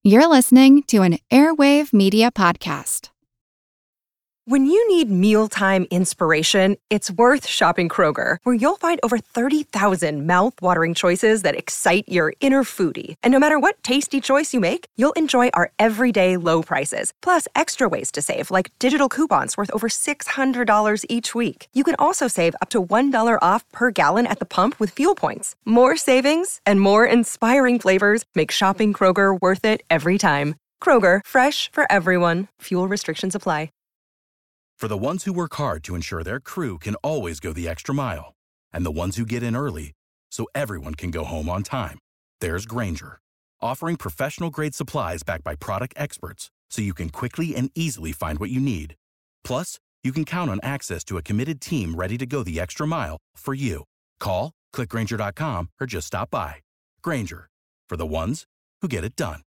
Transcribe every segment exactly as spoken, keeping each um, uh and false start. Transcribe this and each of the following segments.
You're listening to an Airwave Media Podcast. When you need mealtime inspiration, it's worth shopping Kroger, where you'll find over thirty thousand mouth-watering choices that excite your inner foodie. And no matter what tasty choice you make, you'll enjoy our everyday low prices, plus extra ways to save, like digital coupons worth over six hundred dollars each week. You can also save up to one dollar off per gallon at the pump with fuel points. More savings and more inspiring flavors make shopping Kroger worth it every time. Kroger, fresh for everyone. Fuel restrictions apply. For the ones who work hard to ensure their crew can always go the extra mile, and the ones who get in early so everyone can go home on time, there's Grainger, offering professional-grade supplies backed by product experts so you can quickly and easily find what you need. Plus, you can count on access to a committed team ready to go the extra mile for you. Call, click Grainger dot com, or just stop by. Grainger, for the ones who get it done.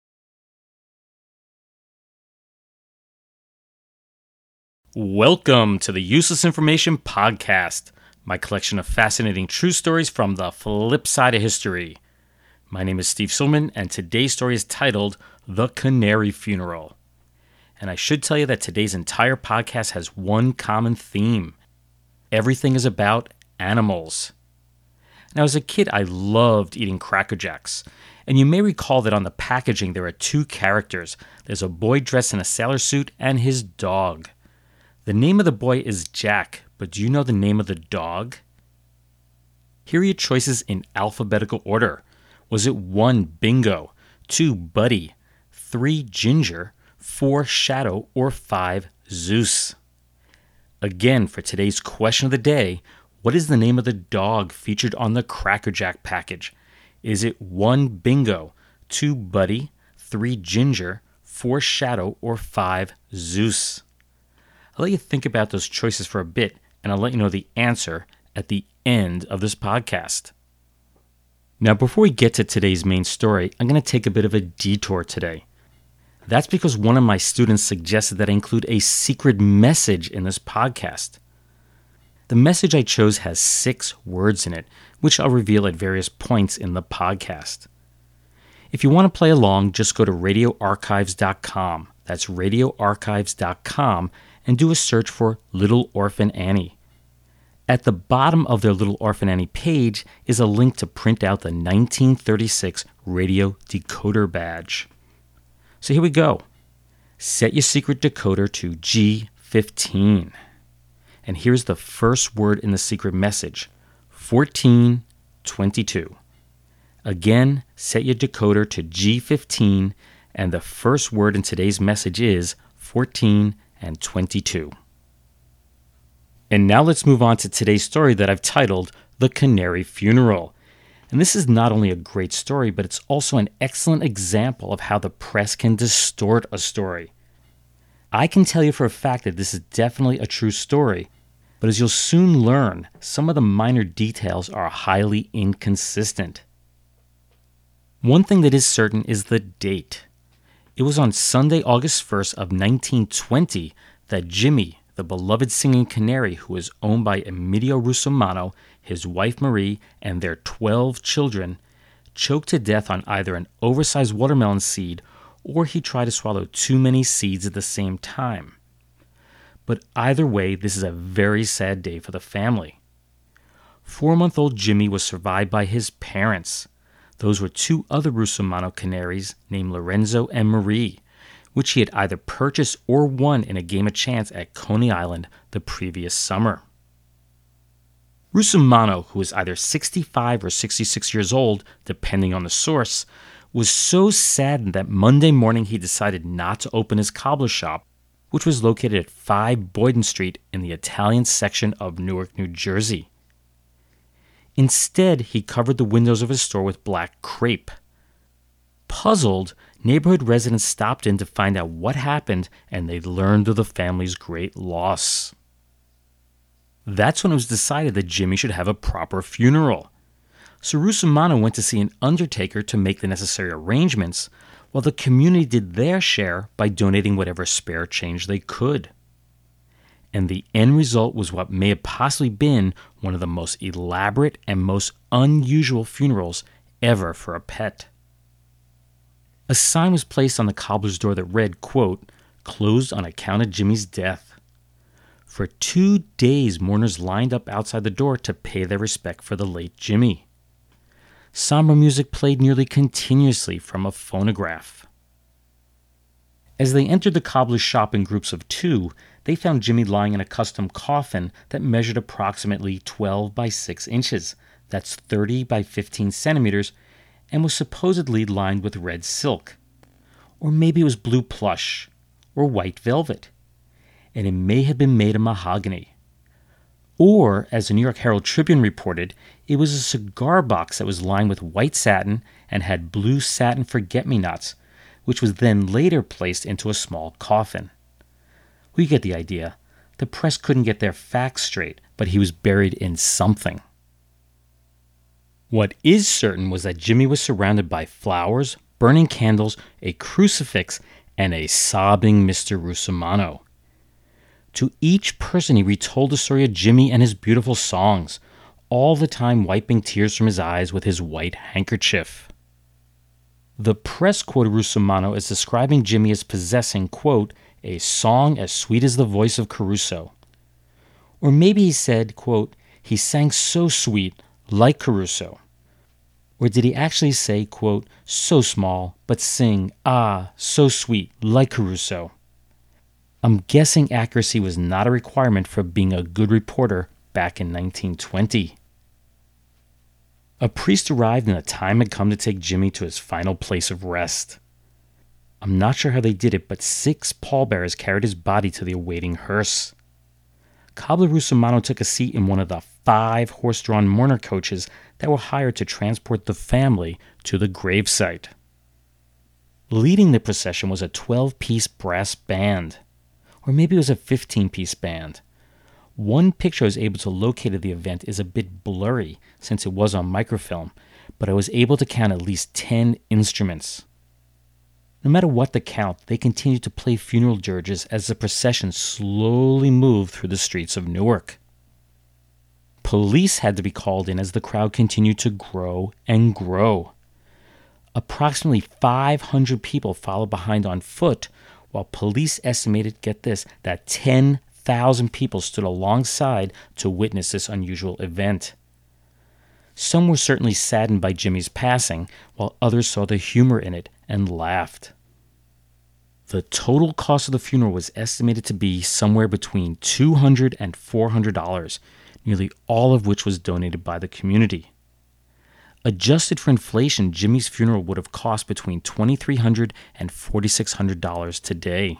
Welcome to the Useless Information Podcast, my collection of fascinating true stories from the flip side of history. My name is Steve Silman, and today's story is titled The Canary Funeral. And I should tell you that today's entire podcast has one common theme. Everything is about animals. Now, as a kid, I loved eating Cracker Jacks. And you may recall that on the packaging there are two characters. There's a boy dressed in a sailor suit and his dog. The name of the boy is Jack, but do you know the name of the dog? Here are your choices in alphabetical order. Was it one, Bingo, two, Buddy, three, Ginger, four, Shadow, or five, Zeus? Again, for today's question of the day, what is the name of the dog featured on the Cracker Jack package? Is it one, Bingo, two, Buddy, three, Ginger, four, Shadow, or five, Zeus? I'll let you think about those choices for a bit, and I'll let you know the answer at the end of this podcast. Now, before we get to today's main story, I'm going to take a bit of a detour today. That's because one of my students suggested that I include a secret message in this podcast. The message I chose has six words in it, which I'll reveal at various points in the podcast. If you want to play along, just go to radio archives dot com. That's radio archives dot com. And do a search for Little Orphan Annie. At the bottom of their Little Orphan Annie page is a link to print out the nineteen thirty-six radio decoder badge. So here we go. Set your secret decoder to G fifteen. And here's the first word in the secret message, fourteen twenty-two. Again, set your decoder to G fifteen, and the first word in today's message is fourteen and twenty-two. And now let's move on to today's story that I've titled The Canary Funeral. And this is not only a great story, but it's also an excellent example of how the press can distort a story. I can tell you for a fact that this is definitely a true story, but as you'll soon learn, some of the minor details are highly inconsistent. One thing that is certain is the date. It was on Sunday, August first of nineteen twenty that Jimmy, the beloved singing canary who was owned by Emilio Russomano, his wife Marie, and their twelve children, choked to death on either an oversized watermelon seed or he tried to swallow too many seeds at the same time. But either way, this is a very sad day for the family. Four-month-old Jimmy was survived by his parents. Those were two other Russomano canaries named Lorenzo and Marie, which he had either purchased or won in a game of chance at Coney Island the previous summer. Russomano, who was either sixty-five or sixty-six years old, depending on the source, was so saddened that Monday morning he decided not to open his cobbler shop, which was located at five Boyden Street in the Italian section of Newark, New Jersey. Instead, he covered the windows of his store with black crepe. Puzzled, neighborhood residents stopped in to find out what happened, and they learned of the family's great loss. That's when it was decided that Jimmy should have a proper funeral. So Russomano went to see an undertaker to make the necessary arrangements, while the community did their share by donating whatever spare change they could. And the end result was what may have possibly been one of the most elaborate and most unusual funerals ever for a pet. A sign was placed on the cobbler's door that read, quote, "Closed on account of Jimmy's death." For two days, mourners lined up outside the door to pay their respect for the late Jimmy. Somber music played nearly continuously from a phonograph. As they entered the cobbler's shop in groups of two, they found Jimmy lying in a custom coffin that measured approximately twelve by six inches, that's thirty by fifteen centimeters, and was supposedly lined with red silk. Or maybe it was blue plush, or white velvet. And it may have been made of mahogany. Or, as the New York Herald Tribune reported, it was a cigar box that was lined with white satin and had blue satin forget-me-nots, which was then later placed into a small coffin. We get the idea. The press couldn't get their facts straight, but he was buried in something. What is certain was that Jimmy was surrounded by flowers, burning candles, a crucifix, and a sobbing Mister Russomanno. To each person he retold the story of Jimmy and his beautiful songs, all the time wiping tears from his eyes with his white handkerchief. The press quoted Russomanno as describing Jimmy as possessing, quote, "a song as sweet as the voice of Caruso." Or maybe he said, quote, "he sang so sweet, like Caruso." Or did he actually say, quote, "so small, but sing, ah, so sweet, like Caruso"? I'm guessing accuracy was not a requirement for being a good reporter back in nineteen twenty. A priest arrived and the time had come to take Jimmy to his final place of rest. I'm not sure how they did it, but six pallbearers carried his body to the awaiting hearse. Cobbler Russomanno took a seat in one of the five horse-drawn mourner coaches that were hired to transport the family to the gravesite. Leading the procession was a twelve-piece brass band. Or maybe it was a fifteen-piece band. One picture I was able to locate of the event is a bit blurry since it was on microfilm, but I was able to count at least ten instruments. No matter what the count, they continued to play funeral dirges as the procession slowly moved through the streets of Newark. Police had to be called in as the crowd continued to grow and grow. Approximately five hundred people followed behind on foot, while police estimated, get this, that ten thousand people stood alongside to witness this unusual event. Some were certainly saddened by Jimmy's passing, while others saw the humor in it and laughed. The total cost of the funeral was estimated to be somewhere between two hundred dollars and four hundred dollars, nearly all of which was donated by the community. Adjusted for inflation, Jimmy's funeral would have cost between twenty-three hundred dollars and forty-six hundred dollars today.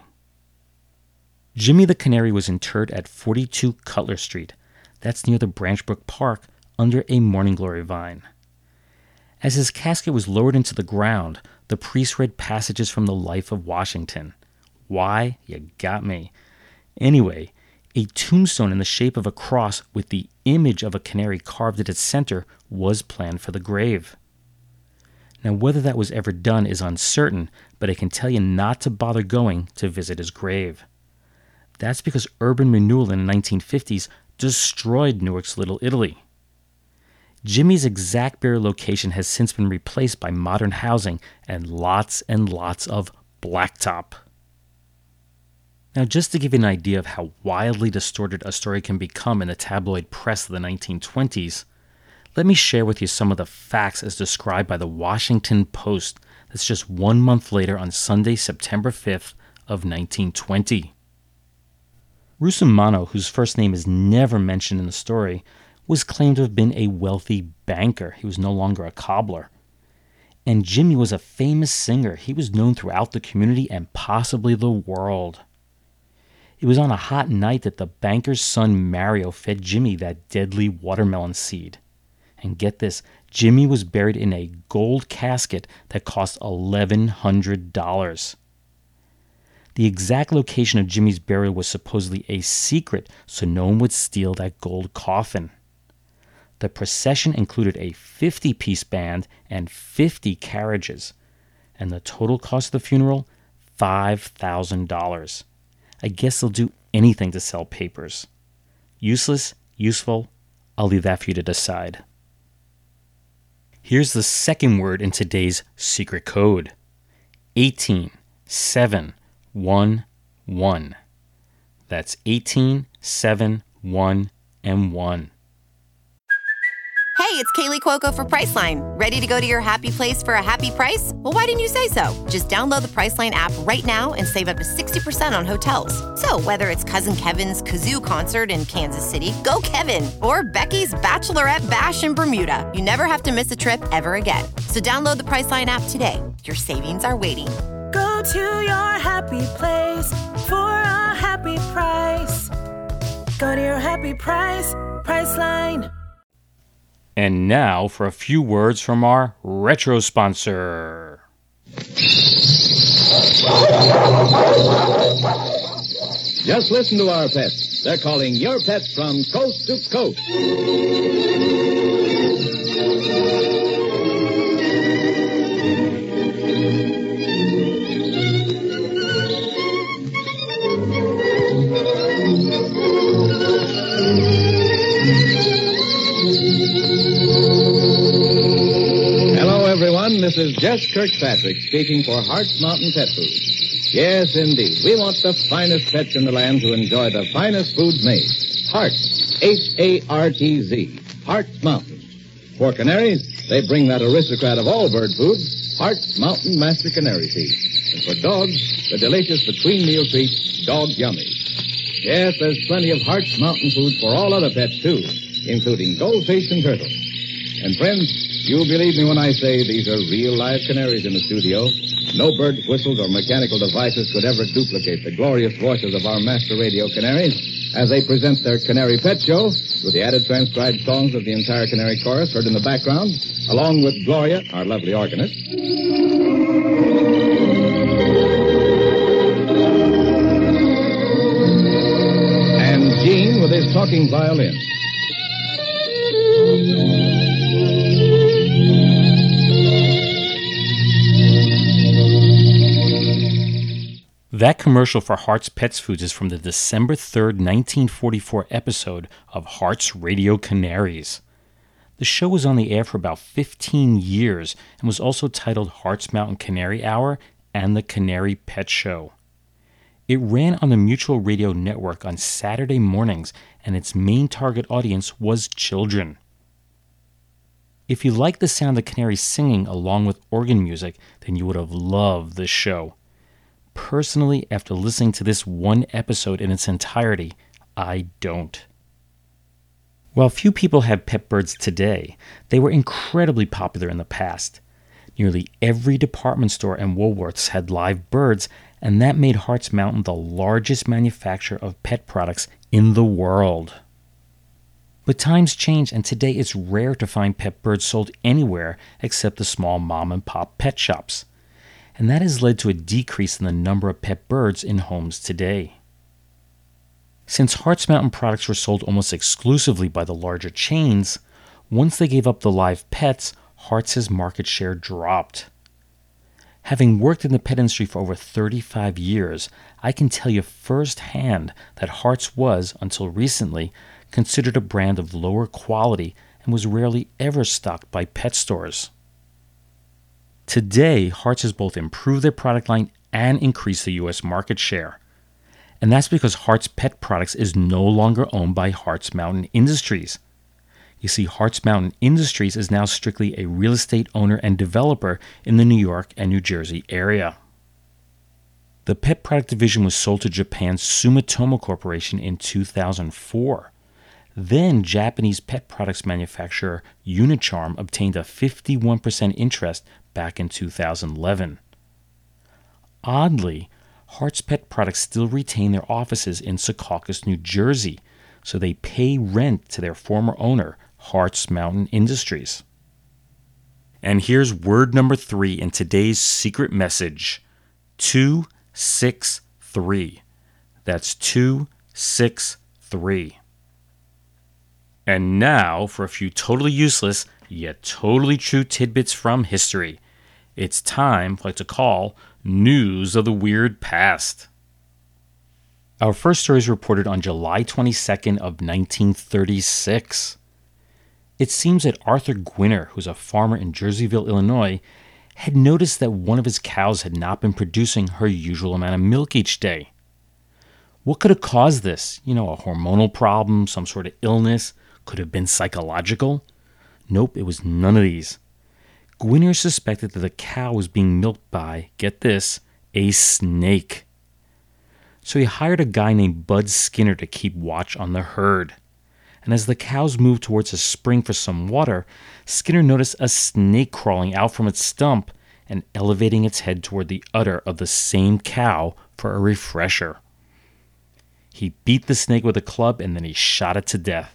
Jimmy the Canary was interred at forty-two Cutler Street. That's near the Branchbrook Park, under a morning glory vine. As his casket was lowered into the ground, the priest read passages from the life of Washington. Why? You got me. Anyway, a tombstone in the shape of a cross with the image of a canary carved at its center was planned for the grave. Now, whether that was ever done is uncertain, but I can tell you not to bother going to visit his grave. That's because urban renewal in the nineteen fifties destroyed Newark's Little Italy. Jimmy's exact burial location has since been replaced by modern housing and lots and lots of blacktop. Now, just to give you an idea of how wildly distorted a story can become in the tabloid press of the nineteen twenties, let me share with you some of the facts as described by the Washington Post. That's just one month later on Sunday, September fifth of nineteen twenty. Russomanno, whose first name is never mentioned in the story, was claimed to have been a wealthy banker. He was no longer a cobbler. And Jimmy was a famous singer. He was known throughout the community and possibly the world. It was on a hot night that the banker's son Mario fed Jimmy that deadly watermelon seed. And get this, Jimmy was buried in a gold casket that cost eleven hundred dollars. The exact location of Jimmy's burial was supposedly a secret, so no one would steal that gold coffin. The procession included a fifty-piece band and fifty carriages, and the total cost of the funeral, five thousand dollars. I guess they'll do anything to sell papers. Useless, useful, I'll leave that for you to decide. Here's the second word in today's secret code. eighteen seven one one. That's eighteen seven one and one. Hey, it's Kaylee Cuoco for Priceline. Ready to go to your happy place for a happy price? Well, why didn't you say so? Just download the Priceline app right now and save up to sixty percent on hotels. So whether it's Cousin Kevin's Kazoo Concert in Kansas City, go Kevin, or Becky's Bachelorette Bash in Bermuda, you never have to miss a trip ever again. So download the Priceline app today. Your savings are waiting. Go to your happy place for a happy price. Go to your happy price, Priceline. And now for a few words from our retro sponsor. Just listen to our pets. They're calling your pets from coast to coast. This is Jess Kirkpatrick speaking for Hart's Mountain Pet Food. Yes, indeed. We want the finest pets in the land to enjoy the finest foods made. Hart's, H A R T Z, Hart's Mountain. For canaries, they bring that aristocrat of all bird foods, Hart's Mountain Master Canary Seed. And for dogs, the delicious between-meal treat, Dog Yummies. Yes, there's plenty of Hart's Mountain food for all other pets, too, including goldfish and turtles. And friends, you'll believe me when I say these are real live canaries in the studio. No bird whistles or mechanical devices could ever duplicate the glorious voices of our master radio canaries as they present their Canary Pet Show with the added transcribed songs of the entire canary chorus heard in the background, along with Gloria, our lovely organist. And Gene with his talking violin. That commercial for Hart's Pets Foods is from the December third, nineteen forty-four episode of Hart's Radio Canaries. The show was on the air for about fifteen years and was also titled Hart's Mountain Canary Hour and the Canary Pet Show. It ran on the Mutual Radio Network on Saturday mornings, and its main target audience was children. If you like the sound of canaries singing along with organ music, then you would have loved this show. Personally, after listening to this one episode in its entirety, I don't. While few people have pet birds today, they were incredibly popular in the past. Nearly every department store and Woolworths had live birds, and that made Hart's Mountain the largest manufacturer of pet products in the world. But times change, and today it's rare to find pet birds sold anywhere except the small mom-and-pop pet shops. And that has led to a decrease in the number of pet birds in homes today. Since Hart's Mountain products were sold almost exclusively by the larger chains, once they gave up the live pets, Hart's market share dropped. Having worked in the pet industry for over thirty-five years, I can tell you firsthand that Hart's was, until recently, considered a brand of lower quality and was rarely ever stocked by pet stores. Today, Hart's has both improved their product line and increased the U S market share. And that's because Hart's Pet Products is no longer owned by Hart's Mountain Industries. You see, Hart's Mountain Industries is now strictly a real estate owner and developer in the New York and New Jersey area. The pet product division was sold to Japan's Sumitomo Corporation in two thousand four. Then Japanese pet products manufacturer Unicharm obtained a fifty-one percent interest back in two thousand eleven. Oddly, Hart's Pet Products still retain their offices in Secaucus, New Jersey, so they pay rent to their former owner, Hart's Mountain Industries. And here's word number three in today's secret message. two six three. That's two six three. And now for a few totally useless, yet totally true tidbits from history. It's time for what I like to call News of the Weird Past. Our first story is reported on July twenty-second of nineteen thirty-six. It seems that Arthur Gwinner, who's a farmer in Jerseyville, Illinois, had noticed that one of his cows had not been producing her usual amount of milk each day. What could have caused this? You know, a hormonal problem, some sort of illness? Could have been psychological? Nope, it was none of these. Gwinner suspected that the cow was being milked by, get this, a snake. So he hired a guy named Bud Skinner to keep watch on the herd. And as the cows moved towards a spring for some water, Skinner noticed a snake crawling out from its stump and elevating its head toward the udder of the same cow for a refresher. He beat the snake with a club and then he shot it to death.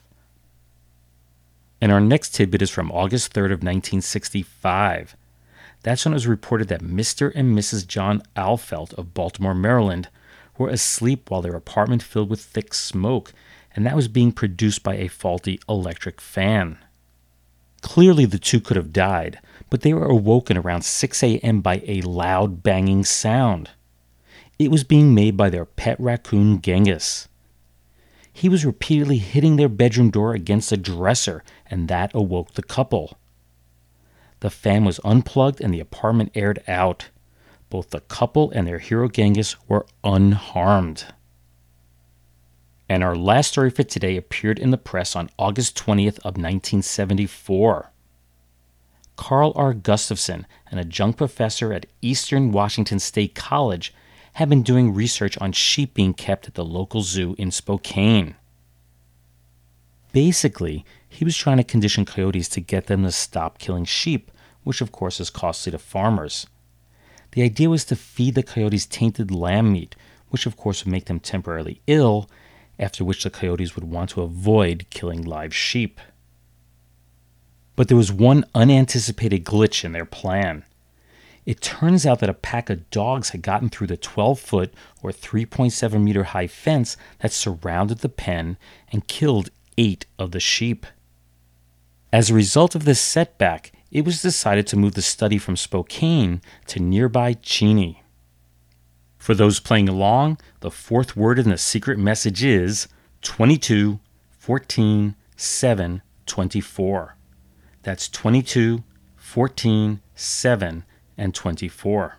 And our next tidbit is from August third of nineteen sixty-five. That's when it was reported that Mister and Missus John Alfelt of Baltimore, Maryland, were asleep while their apartment filled with thick smoke, and that was being produced by a faulty electric fan. Clearly the two could have died, but they were awoken around six a.m. by a loud banging sound. It was being made by their pet raccoon Genghis. He was repeatedly hitting their bedroom door against a dresser, and that awoke the couple. The fan was unplugged and the apartment aired out. Both the couple and their hero Genghis were unharmed. And our last story for today appeared in the press on August twentieth of nineteen seventy-four. Carl R. Gustafson, an adjunct professor at Eastern Washington State College, had been doing research on sheep being kept at the local zoo in Spokane. Basically, he was trying to condition coyotes to get them to stop killing sheep, which of course is costly to farmers. The idea was to feed the coyotes tainted lamb meat, which of course would make them temporarily ill, after which the coyotes would want to avoid killing live sheep. But there was one unanticipated glitch in their plan. It turns out that a pack of dogs had gotten through the twelve-foot or three point seven meter high fence that surrounded the pen and killed eight of the sheep. As a result of this setback, it was decided to move the study from Spokane to nearby Cheney. For those playing along, the fourth word in the secret message is twenty-two, fourteen, seven, twenty-four. That's twenty-two, fourteen, seven, and twenty-four.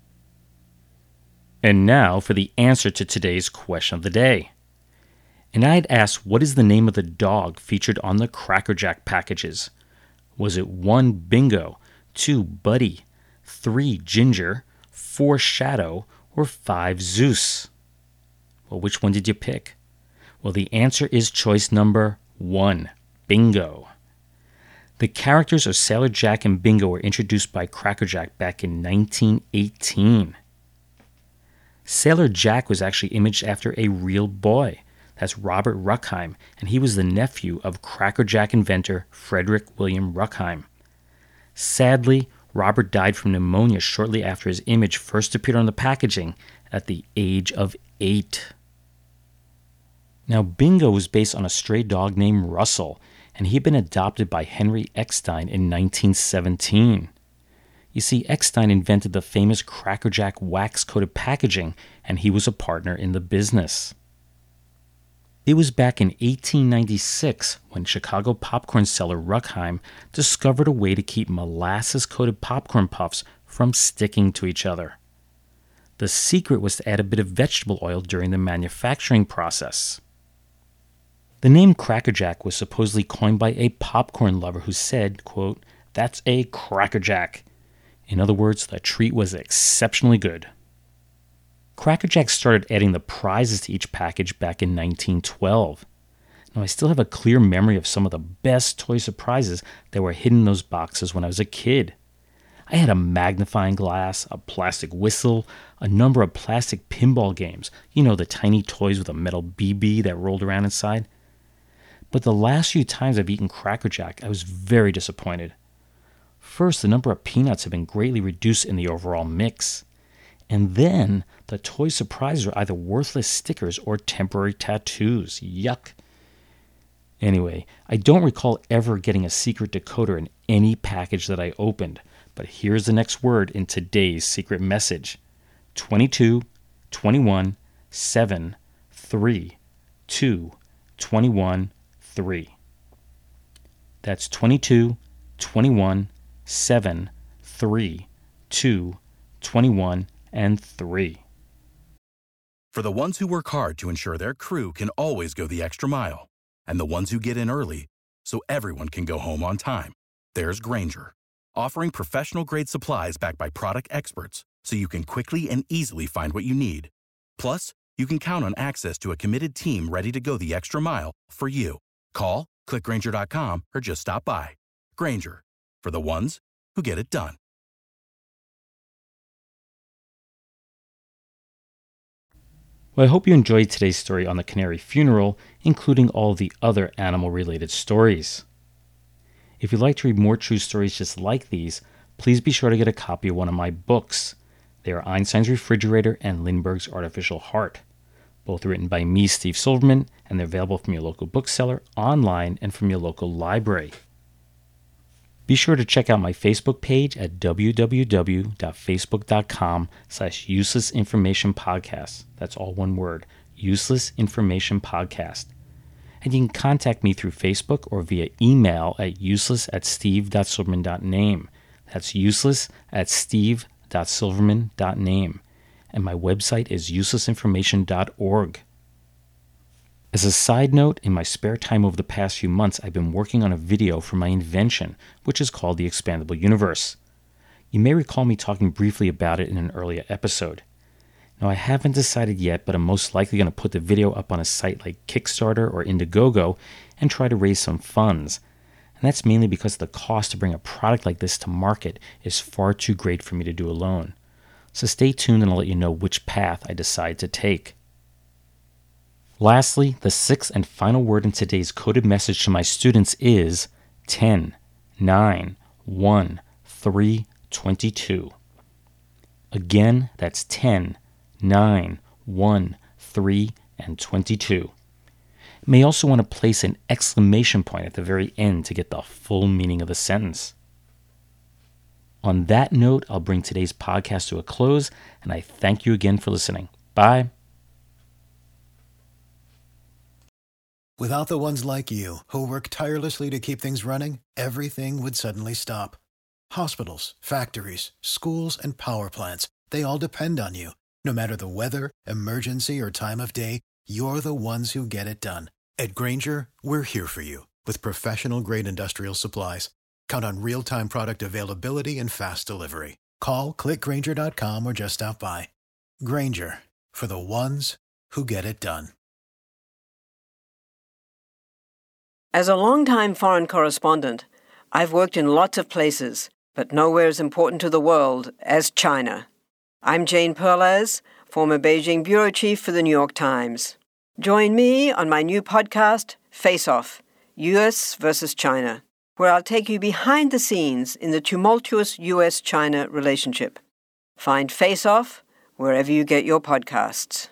And now for the answer to today's question of the day. And I had asked, what is the name of the dog featured on the Cracker Jack packages? Was it one, Bingo, two, Buddy, three, Ginger, four, Shadow, or five, Zeus? Well, which one did you pick? Well, the answer is choice number one, Bingo. The characters of Sailor Jack and Bingo were introduced by Cracker Jack back in nineteen eighteen. Sailor Jack was actually imaged after a real boy. That's Robert Ruckheim, and he was the nephew of Cracker Jack inventor Frederick William Ruckheim. Sadly, Robert died from pneumonia shortly after his image first appeared on the packaging at the age of eight. Now, Bingo was based on a stray dog named Russell, and he had been adopted by Henry Eckstein in nineteen seventeen. You see, Eckstein invented the famous Cracker Jack wax-coated packaging, and he was a partner in the business. It was back in eighteen ninety-six when Chicago popcorn seller Ruckheim discovered a way to keep molasses-coated popcorn puffs from sticking to each other. The secret was to add a bit of vegetable oil during the manufacturing process. The name Cracker Jack was supposedly coined by a popcorn lover who said, quote, "That's a Cracker Jack." In other words, the treat was exceptionally good. Cracker Jack started adding the prizes to each package back in nineteen twelve. Now, I still have a clear memory of some of the best toy surprises that were hidden in those boxes when I was a kid. I had a magnifying glass, a plastic whistle, a number of plastic pinball games, you know, the tiny toys with a metal B B that rolled around inside. But the last few times I've eaten Cracker Jack, I was very disappointed. First, the number of peanuts have been greatly reduced in the overall mix. And then, the toy surprises are either worthless stickers or temporary tattoos. Yuck. Anyway, I don't recall ever getting a secret decoder in any package that I opened, but here's the next word in today's secret message. twenty-two, twenty-one, seven, three, two, twenty-one, three. That's twenty-two, twenty-one, seven, three, two, twenty-one, and three. For the ones who work hard to ensure their crew can always go the extra mile, and the ones who get in early so everyone can go home on time, there's Grainger, offering professional-grade supplies backed by product experts so you can quickly and easily find what you need. Plus, you can count on access to a committed team ready to go the extra mile for you. Call, click Grainger dot com, or just stop by. Grainger, for the ones who get it done. Well, I hope you enjoyed today's story on the canary funeral, including all the other animal-related stories. If you'd like to read more true stories just like these, please be sure to get a copy of one of my books. They are Einstein's Refrigerator and Lindbergh's Artificial Heart, both written by me, Steve Silverman, and they're available from your local bookseller, online, and from your local library. Be sure to check out my Facebook page at www.facebook.com slash useless information podcast. That's all one word, Useless Information Podcast. And you can contact me through Facebook or via email at useless at steve.silverman.name. That's useless at steve.silverman.name. And my website is useless information dot org. As a side note, in my spare time over the past few months, I've been working on a video for my invention, which is called the Expandable Universe. You may recall me talking briefly about it in an earlier episode. Now, I haven't decided yet, but I'm most likely going to put the video up on a site like Kickstarter or Indiegogo and try to raise some funds. And that's mainly because the cost to bring a product like this to market is far too great for me to do alone. So stay tuned and I'll let you know which path I decide to take. Lastly, the sixth and final word in today's coded message to my students is ten, nine, one, three, twenty-two. Again, that's ten, nine, one, three, and twenty-two. You may also want to place an exclamation point at the very end to get the full meaning of the sentence. On that note, I'll bring today's podcast to a close, and I thank you again for listening. Bye. Without the ones like you, who work tirelessly to keep things running, everything would suddenly stop. Hospitals, factories, schools, and power plants, they all depend on you. No matter the weather, emergency, or time of day, you're the ones who get it done. At Grainger, we're here for you with professional-grade industrial supplies. Count on real-time product availability and fast delivery. Call, click Grainger dot com, or just stop by. Grainger, for the ones who get it done. As a longtime foreign correspondent, I've worked in lots of places, but nowhere as important to the world as China. I'm Jane Perlez, former Beijing bureau chief for the New York Times. Join me on my new podcast, Face Off, U S versus China, where I'll take you behind the scenes in the tumultuous U S China relationship. Find Face Off wherever you get your podcasts.